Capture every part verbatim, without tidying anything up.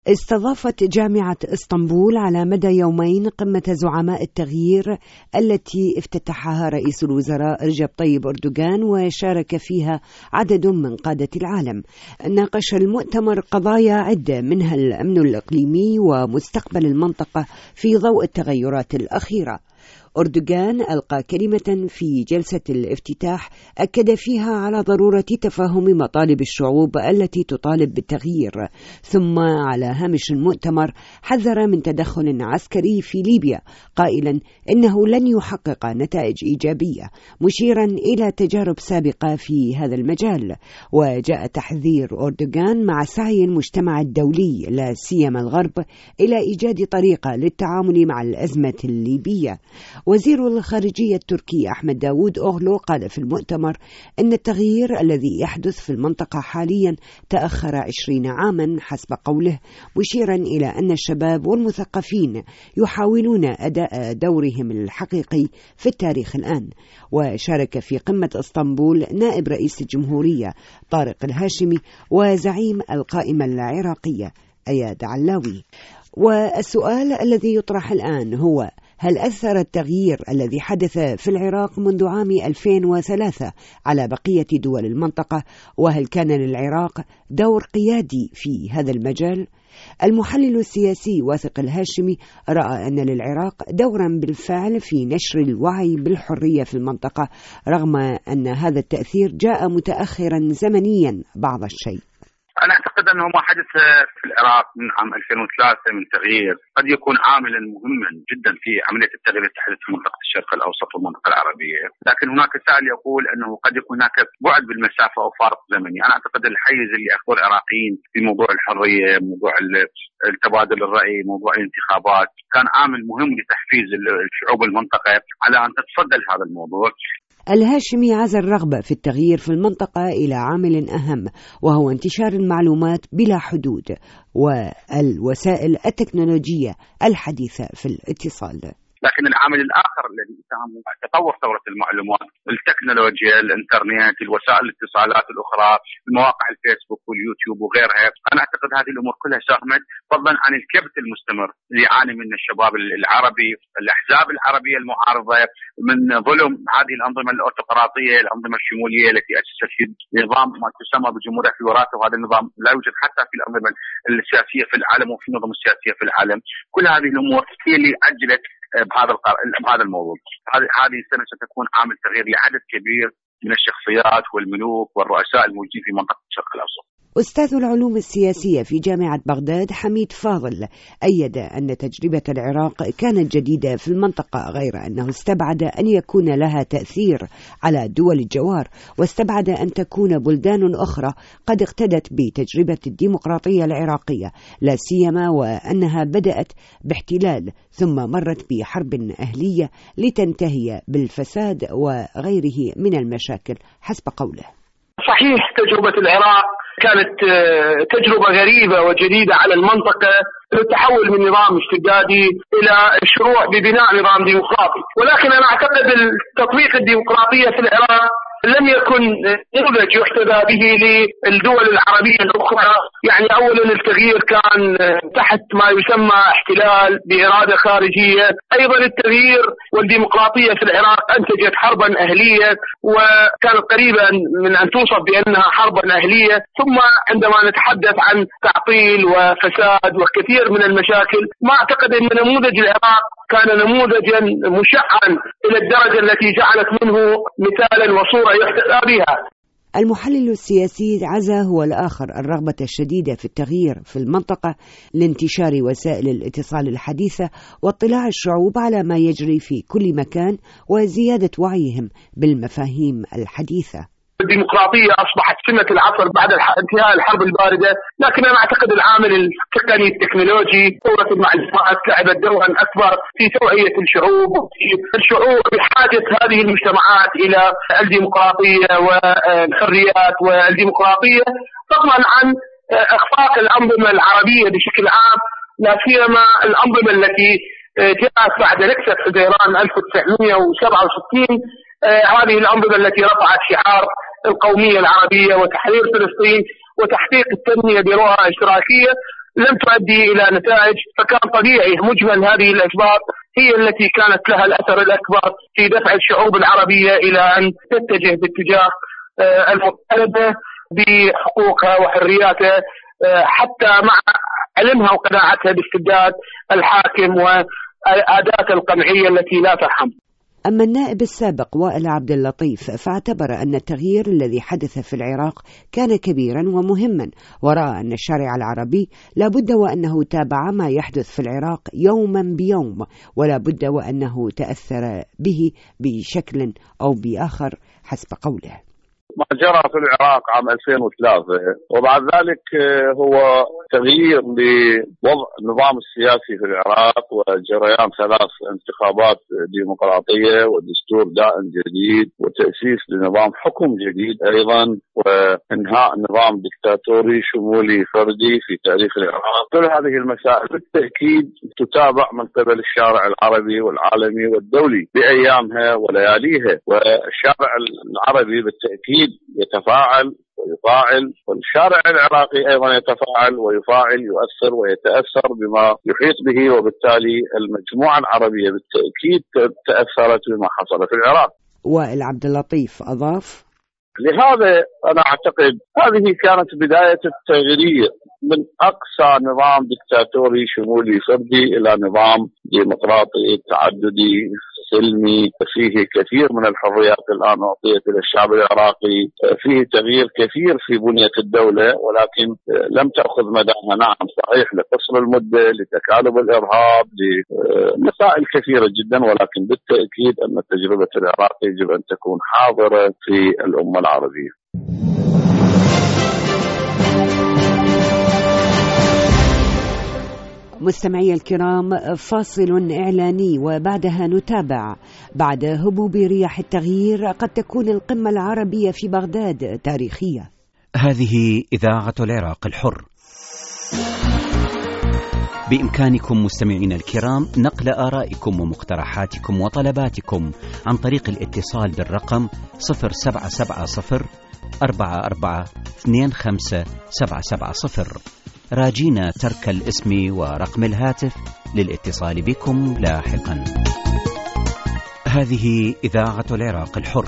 استضافت جامعة اسطنبول على مدى يومين قمة زعماء التغيير التي افتتحها رئيس الوزراء رجب طيب أردوغان، وشارك فيها عدد من قادة العالم. ناقش المؤتمر قضايا عدة منها الأمن الإقليمي ومستقبل المنطقة في ضوء التغيرات الأخيرة. أردوغان ألقى كلمة في جلسة الافتتاح أكد فيها على ضرورة تفاهم مطالب الشعوب التي تطالب بالتغيير، ثم على هامش المؤتمر حذر من تدخل عسكري في ليبيا قائلا إنه لن يحقق نتائج إيجابية، مشيرا إلى تجارب سابقة في هذا المجال. وجاء تحذير أردوغان مع سعي المجتمع الدولي لا سيما الغرب إلى إيجاد طريقة للتعامل مع الأزمة الليبية. وزير الخارجية التركي أحمد داود أوغلو قال في المؤتمر إن التغيير الذي يحدث في المنطقة حاليا تأخر عشرين عاما حسب قوله، مشيرا إلى أن الشباب والمثقفين يحاولون أداء دورهم الحقيقي في التاريخ الآن. وشارك في قمة اسطنبول نائب رئيس الجمهورية طارق الهاشمي وزعيم القائمة العراقية أياد علاوي. والسؤال الذي يطرح الآن هو: هل أثر التغيير الذي حدث في العراق منذ عام ألفين وثلاثة على بقية دول المنطقة؟ وهل كان للعراق دور قيادي في هذا المجال؟ المحلل السياسي واثق الهاشمي رأى أن للعراق دورا بالفعل في نشر الوعي بالحرية في المنطقة، رغم أن هذا التأثير جاء متأخرا زمنيا بعض الشيء. أنا أعتقد أنه ما حدث في العراق من عام ألفين وثلاثة من تغيير قد يكون عاملا مهما جدا في عملية التغيير التي تحدث في منطقة الشرق الأوسط والمنطقة العربية، لكن هناك سائل يقول أنه قد يكون هناك بعد بالمسافة أو فارق زمني. أنا أعتقد الحيز اللي أخذوه العراقيين في موضوع الحرية، موضوع التبادل الرأي، موضوع الانتخابات، كان عامل مهم لتحفيز الشعوب المنطقة على أن تتصدى لهذا الموضوع. الهاشمي عزى الرغبة في التغيير في المنطقة إلى عامل أهم، وهو انتشار المعلومات بلا حدود والوسائل التكنولوجية الحديثة في الاتصال. لكن العامل الآخر الذي يساهم تطور ثورة المعلومات، التكنولوجيا، الإنترنت، الوسائل الاتصالات الأخرى، المواقع الفيسبوك واليوتيوب وغيرها. أنا أعتقد هذه الأمور كلها ساهمت، فضلا عن الكبت المستمر اللي يعاني منه الشباب العربي، الأحزاب العربية المعارضة، من ظلم هذه الأنظمة الأوتقراطية، الأنظمة الشمولية التي أسست في نظام ما تسمى بالجمهورية في وراثة، وهذا النظام لا يوجد حتى في الأنظمة السياسية في العالم وفي النظم السياسية في العالم. كل هذه الأمور هي اللي أجلت بهذا بهذا الموضوع. هذه السنة ستكون عامل تغيير لعدد كبير من الشخصيات والملوك والرؤساء الموجودين في منطقة الشرق الأوسط. أستاذ العلوم السياسية في جامعة بغداد حميد فاضل أيد أن تجربة العراق كانت جديدة في المنطقة، غير أنه استبعد أن يكون لها تأثير على دول الجوار، واستبعد أن تكون بلدان أخرى قد اقتدت بتجربة الديمقراطية العراقية، لا سيما وأنها بدأت باحتلال ثم مرت بحرب أهلية لتنتهي بالفساد وغيره من المشاكل حسب قوله. صحيح، تجربة العراق كانت تجربة غريبة وجديدة على المنطقة، التحول من نظام استبدادي إلى الشروع ببناء نظام ديمقراطي. ولكن أنا أعتقد تطبيق الديمقراطية في العراق لم يكن نموذج يحتذى به للدول العربية الأخرى. يعني أولا التغيير كان تحت ما يسمى احتلال بإرادة خارجية، أيضا التغيير والديمقراطية في العراق أنتجت حربا أهلية وكانت قريبا من أن توصف بأنها حربا أهلية. ثم عندما نتحدث عن تعطيل وفساد وكثير من المشاكل، ما أعتقد أن نموذج العراق كان نموذجا مشعا إلى الدرجة التي جعلت منه مثالا وصورة يحتذى بها. المحلل السياسي عزا هو الآخر الرغبة الشديدة في التغيير في المنطقة لانتشار وسائل الاتصال الحديثة واطلاع الشعوب على ما يجري في كل مكان وزيادة وعيهم بالمفاهيم الحديثة. الديمقراطية أصبحت سمة العصر بعد انتهاء الحرب الباردة، لكن أنا أعتقد العامل التقني التكنولوجي ثورة المعلومات لعبت دورا أكبر في توعية الشعوب. الشعوب بحاجة هذه المجتمعات إلى الديمقراطية والحريات والديمقراطية، فضلا عن إخفاق الأنظمة العربية بشكل عام، لا سيما الأنظمة التي جاءت بعد نكسة حزيران ألف وتسعمئة وسبعة وستين. هذه الأنظمة التي رفعت شعار القومية العربية وتحرير فلسطين وتحقيق التنمية برؤى اشتراكية. لم تؤدي إلى نتائج، فكان طبيعي مجمل هذه الأسباب هي التي كانت لها الأثر الأكبر في دفع الشعوب العربية إلى أن تتجه باتجاه المطالبة بحقوقها وحرياتها، حتى مع علمها وقناعتها باستبداد الحاكم وأداة القمعية التي لا ترحم. أما النائب السابق وائل عبد اللطيف فاعتبر أن التغيير الذي حدث في العراق كان كبيرا ومهما، ورأى أن الشارع العربي لا بد وأنه تابع ما يحدث في العراق يوما بيوم، ولا بد وأنه تأثر به بشكل أو بآخر حسب قوله. ما جرى في العراق عام ألفين وثلاثة وبعد ذلك هو تغيير لوضع النظام السياسي في العراق وجريان ثلاث انتخابات ديمقراطية ودستور دائم جديد وتأسيس لنظام حكم جديد أيضا، وإنهاء نظام دكتاتوري شمولي فردي في تاريخ العراق. كل هذه المسائل بالتأكيد تتابع من قبل الشارع العربي والعالمي والدولي بأيامها ولياليها، والشارع العربي بالتأكيد يتفاعل ويفاعل، والشارع العراقي أيضا يتفاعل ويفاعل، يؤثر ويتأثر بما يحيط به، وبالتالي المجموعة العربية بالتأكيد تأثرت بما حصل في العراق. وائل عبد اللطيف أضاف: لهذا أنا أعتقد هذه كانت بداية التغيير من أقصى نظام دكتاتوري شمولي فردي إلى نظام ديمقراطي تعددي سلمي فيه كثير من الحريات الآن أعطيت للشعب العراقي، فيه تغيير كثير في بنية الدولة ولكن لم تأخذ مداها. نعم صحيح، لقصر المدة، لتكالب الإرهاب، لمسائل كثيرة جدا، ولكن بالتأكيد أن تجربة العراق يجب أن تكون حاضرة في الأمة العربية. مستمعي الكرام، فاصل إعلاني وبعدها نتابع. بعد هبوب رياح التغيير قد تكون القمة العربية في بغداد تاريخية. هذه إذاعة العراق الحر. بإمكانكم مستمعين الكرام نقل آرائكم ومقترحاتكم وطلباتكم عن طريق الاتصال بالرقم صفر سبعة سبعة صفر أربعة أربعة اثنين خمسة سبعة سبعة صفر. راجينا ترك الاسم ورقم الهاتف للاتصال بكم لاحقا. هذه إذاعة العراق الحر.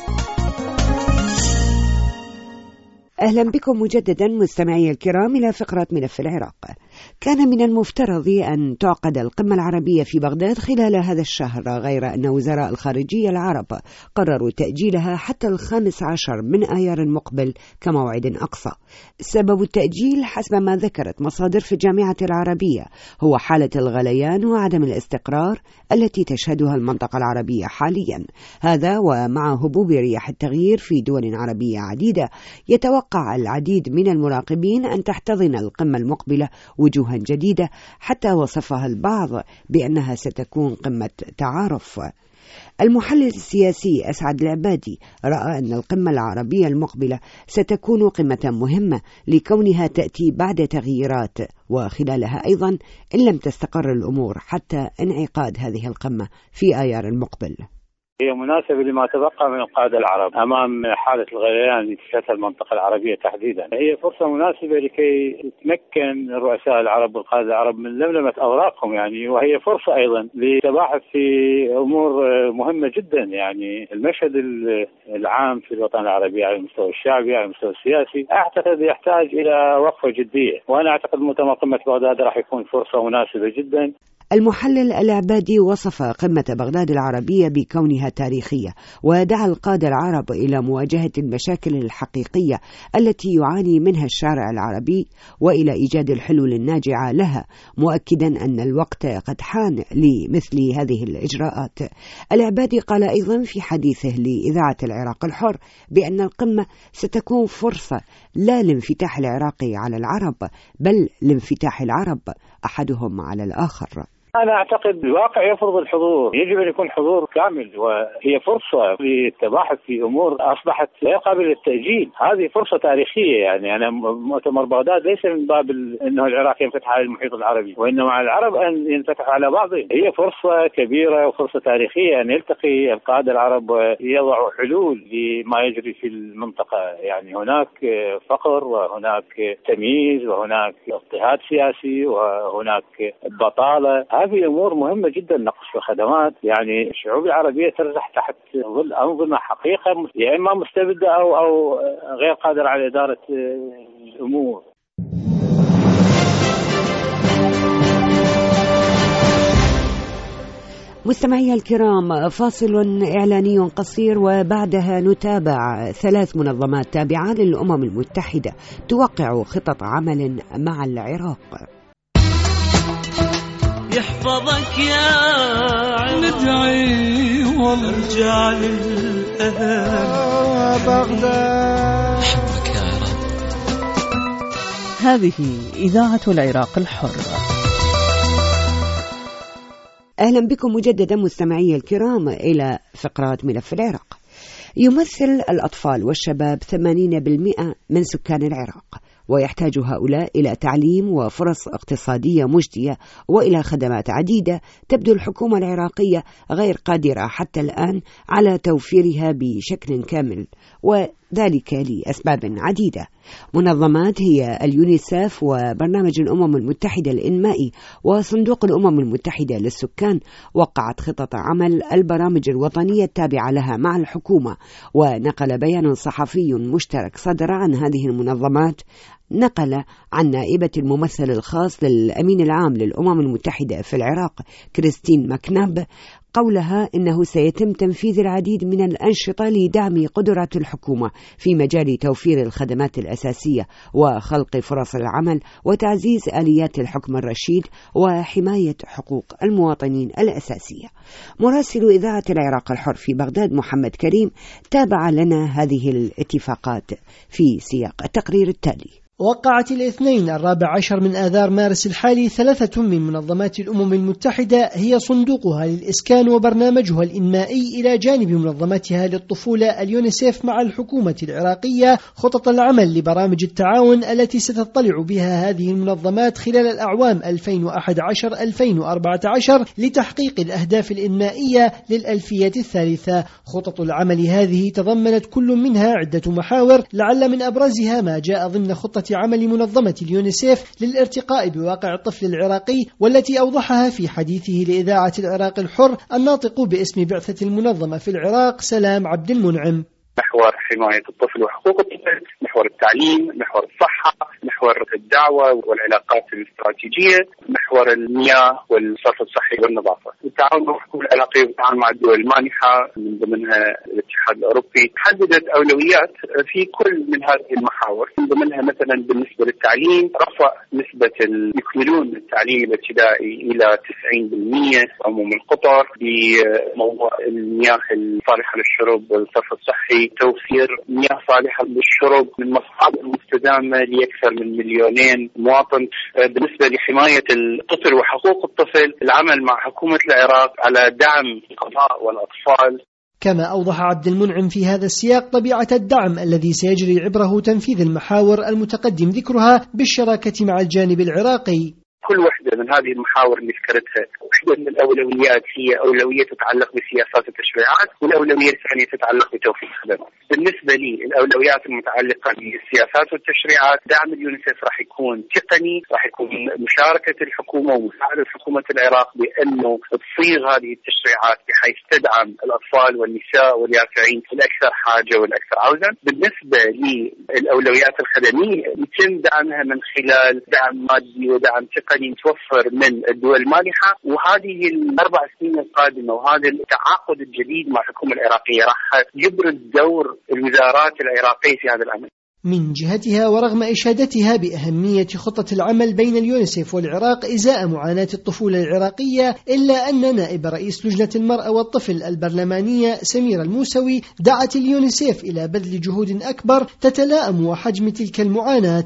أهلا بكم مجددا مستمعي الكرام إلى فقرة ملف العراق. كان من المفترض أن تعقد القمة العربية في بغداد خلال هذا الشهر، غير أن وزراء الخارجية العرب قرروا تأجيلها حتى الخامس عشر من آيار المقبل كموعد أقصى. سبب التأجيل حسب ما ذكرت مصادر في الجامعة العربية هو حالة الغليان وعدم الاستقرار التي تشهدها المنطقة العربية حاليا. هذا ومع هبوب رياح التغيير في دول عربية عديدة، يتوقع العديد من المراقبين أن تحتضن القمة المقبلة وجوها جديدة، حتى وصفها البعض بأنها ستكون قمة تعارف. المحلل السياسي أسعد العبادي رأى أن القمة العربية المقبلة ستكون قمة مهمة لكونها تأتي بعد تغييرات، وخلالها أيضا إن لم تستقر الأمور حتى انعقاد هذه القمة في آيار المقبل. هي مناسبة لما تبقى من القادة العرب أمام حالة الغليان اللي تشهدها المنطقة العربية تحديدا. هي فرصة مناسبة لكي يتمكن الرؤساء العرب والقادة العرب من لملمة أوراقهم يعني، وهي فرصة أيضا للتباحث في أمور مهمة جدا. يعني المشهد العام في الوطن العربي على المستوى الشعبي على المستوى السياسي أعتقد يحتاج إلى وقفة جدية، وأنا أعتقد مؤتمر قمة بغداد راح يكون فرصة مناسبة جدا. المحلل العبادي وصف قمة بغداد العربية بكونها تاريخية، ودعا القادة العرب إلى مواجهة المشاكل الحقيقية التي يعاني منها الشارع العربي وإلى إيجاد الحلول الناجعة لها، مؤكدا أن الوقت قد حان لمثل هذه الإجراءات. العبادي قال أيضا في حديثه لإذاعة العراق الحر بأن القمة ستكون فرصة لا لانفتاح العراق على العرب، بل لانفتاح العرب أحدهم على الآخر. أنا أعتقد الواقع يفرض الحضور، يجب أن يكون حضور كامل، وهي فرصة للتباحث في أمور أصبحت غير قابلة للتأجيل. هذه فرصة تاريخية. يعني أنا مؤتمر بغداد ليس من باب أنه العراق ينفتح على المحيط العربي، وإنما على العرب أن ينفتح على بعضهم. هي فرصة كبيرة وفرصة تاريخية أن يلتقي القادة العرب ويضعوا حلول لما يجري في المنطقة. يعني هناك فقر وهناك تمييز وهناك اضطهاد سياسي وهناك بطالة. هذه أمور مهمة جدا. نقص في خدمات. يعني الشعوب العربية ترزح تحت ظل أنظمة حقيقة يا إما مستبدة أو أو غير قادرة على إدارة الأمور. مستمعي الكرام، فاصل إعلاني قصير وبعدها نتابع ثلاث منظمات تابعة للأمم المتحدة توقع خطط عمل مع العراق. يحفظك يا ندعي ونرجع للأهل بغداد. أحبك يا عراق. هذه إذاعة العراق الحر. أهلا بكم مجددا مستمعي الكرام إلى فقرات ملف العراق. يمثل الأطفال والشباب ثمانين بالمئة من سكان العراق، ويحتاج هؤلاء إلى تعليم وفرص اقتصادية مجدية وإلى خدمات عديدة تبدو الحكومة العراقية غير قادرة حتى الآن على توفيرها بشكل كامل، وذلك لأسباب عديدة. منظمات هي اليونيسف وبرنامج الأمم المتحدة الإنمائي وصندوق الأمم المتحدة للسكان وقعت خطط عمل البرامج الوطنية التابعة لها مع الحكومة. ونقل بيان صحفي مشترك صدر عن هذه المنظمات نقل عن نائبة الممثل الخاص للأمين العام للأمم المتحدة في العراق كريستين ماكناب قولها إنه سيتم تنفيذ العديد من الأنشطة لدعم قدرات الحكومة في مجال توفير الخدمات الأساسية وخلق فرص العمل وتعزيز آليات الحكم الرشيد وحماية حقوق المواطنين الأساسية. مراسل إذاعة العراق الحر في بغداد محمد كريم تابع لنا هذه الاتفاقات في سياق التقرير التالي. وقعت الاثنين الرابع عشر من آذار مارس الحالي ثلاثة من منظمات الأمم المتحدة هي صندوقها للإسكان وبرنامجها الإنمائي إلى جانب منظمتها للطفولة اليونيسف مع الحكومة العراقية خطط العمل لبرامج التعاون التي ستطلع بها هذه المنظمات خلال الأعوام ألفين وأحد عشر ألفين وأربعة عشر لتحقيق الأهداف الإنمائية للألفية الثالثة. خطط العمل هذه تضمنت كل منها عدة محاور، لعل من أبرزها ما جاء ضمن خطة عمل منظمة اليونيسف للارتقاء بواقع الطفل العراقي، والتي أوضحها في حديثه لإذاعة العراق الحر الناطق باسم بعثة المنظمة في العراق سلام عبد المنعم. محور حماية الطفل وحقوق الطفل، محور التعليم، محور الصحة، محور الدعوة والعلاقات الاستراتيجية، محور المياه والصرف الصحي والنظافة. التعاون مع الحكومة العراقية والتعاون مع الدول المانحة من ضمنها الاتحاد الأوروبي حددت أولويات في كل من هذه المحاور. من ضمنها مثلا بالنسبة للتعليم رفع نسبة يكملون التعليم الابتدائي إلى تسعين بالمئة عموم القطر، بموضوع المياه الصالحة للشرب والصرف الصحي، توفير مياه صالحة للشرب من مصادر مستدامة لأكثر من مليونين مواطن. بالنسبة لحماية الطفل وحقوق الطفل العمل مع حكومة العراق على دعم القضاء والأطفال. كما أوضح عبد المنعم في هذا السياق طبيعة الدعم الذي سيجري عبره تنفيذ المحاور المتقدم ذكرها بالشراكة مع الجانب العراقي. كل وحدة من هذه المحاور اللي ذكرتها، وحدة من الأولويات هي أولوية تتعلق بسياسات التشريعات، والأولوية الثانية تتعلق بتوفير الخدمات. بالنسبة لي الأولويات المتعلقة بالسياسات والتشريعات، دعم اليونيسف راح يكون تقني، راح يكون مشاركة الحكومة ومساعدة حكومة العراق بأنه تصيغ هذه التشريعات بحيث تدعم الأطفال والنساء واليافعين الأكثر حاجة والأكثر عوزا. بالنسبة للأولويات الخدمية يتم دعمها من خلال دعم مادي ودعم تقني متوفر من الدول المانحة، وهذه الأربع سنين القادمة وهذا التعاقد الجديد مع الحكومة العراقية راح يبرز دور الوزارات العراقية في هذا العمل. من جهتها ورغم إشادتها بأهمية خطة العمل بين اليونيسف والعراق إزاء معاناة الطفولة العراقية، إلا أن نائب رئيس لجنة المرأة والطفل البرلمانية سميرة الموسوي دعت اليونيسف إلى بذل جهود أكبر تتلائم وحجم تلك المعاناة.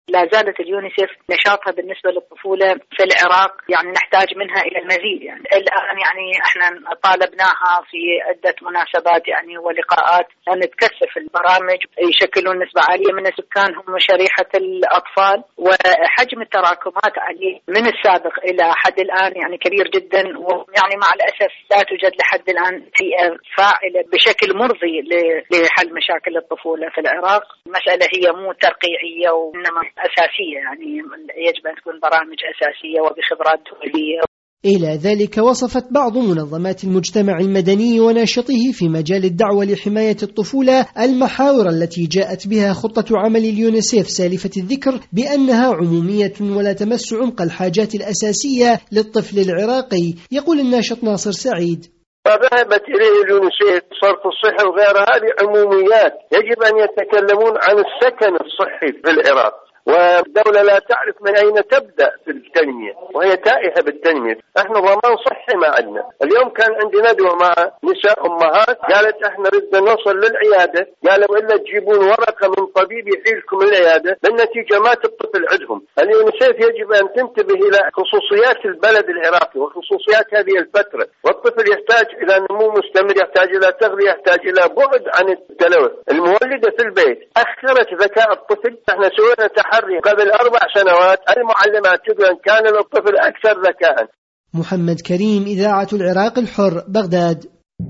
لا زالت اليونيسيف نشاطها بالنسبة للطفولة في العراق يعني نحتاج منها إلى المزيد. يعني الآن يعني احنا طالبناها في عدة مناسبات يعني ولقاءات أن تكثف البرامج، يشكلون نسبة عالية من السكان هم شريحة الأطفال، وحجم التراكمات عليه من السابق إلى حد الآن يعني كبير جدا، ويعني مع الأسف لا توجد لحد الآن هيئة فاعلة بشكل مرضي لحل مشاكل الطفولة في العراق. المسألة هي مو ترقيعية وإنما أساسية، يعني يجب أن تكون برامج أساسية وبخبرات دولية. إلى ذلك وصفت بعض منظمات المجتمع المدني وناشطيه في مجال الدعوة لحماية الطفولة المحاور التي جاءت بها خطة عمل اليونيسيف سالفة الذكر بأنها عمومية ولا تمس عمق الحاجات الأساسية للطفل العراقي. يقول الناشط ناصر سعيد: فذهبت إليه اليونيسيف صرف الصحي وغيرها، هذه عموميات. يجب أن يتكلمون عن السكن الصحي في العراق، والدولة لا تعرف من أين تبدأ في التنمية وهي تائهة بالتنمية. احنا ضمان صحي ما عندنا. اليوم كان عندي ندوة مع نساء أمهات، قالت احنا ردنا نوصل للعيادة، قالوا إلا تجيبون ورقة من طبيب يحيلكم العيادة، بالنتيجة مات الطفل عندهم. اليونيسيف يجب أن تنتبه إلى خصوصيات البلد العراقي وخصوصيات هذه الفترة، والطفل يحتاج إلى نمو مستمر، يحتاج إلى تغذية، يحتاج إلى بعد عن التلوث. المولدة في البيت أخرت ذكاء الطفل. احنا سوينا تحري قبل أربع سنوات، المعلمات تقول أن كان الطفل أكثر ذكاء. محمد كريم، إذاعة العراق الحر، بغداد.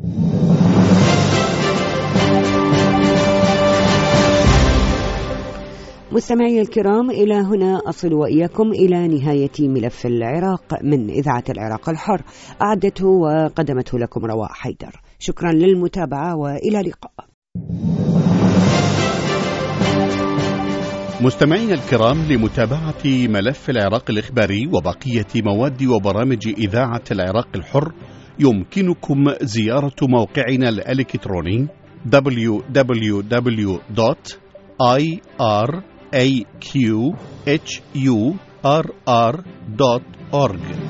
مستمعي الكرام، إلى هنا أصل وإياكم إلى نهاية ملف العراق من إذاعة العراق الحر، أعدته وقدمته لكم رواء حيدر. شكرا للمتابعة وإلى اللقاء. مستمعينا الكرام، لمتابعة ملف العراق الإخباري وبقية مواد وبرامج إذاعة العراق الحر يمكنكم زيارة موقعنا الإلكتروني دبليو دبليو دبليو دوت آي آر إيه كيو إتش يو آر آر دوت أورج.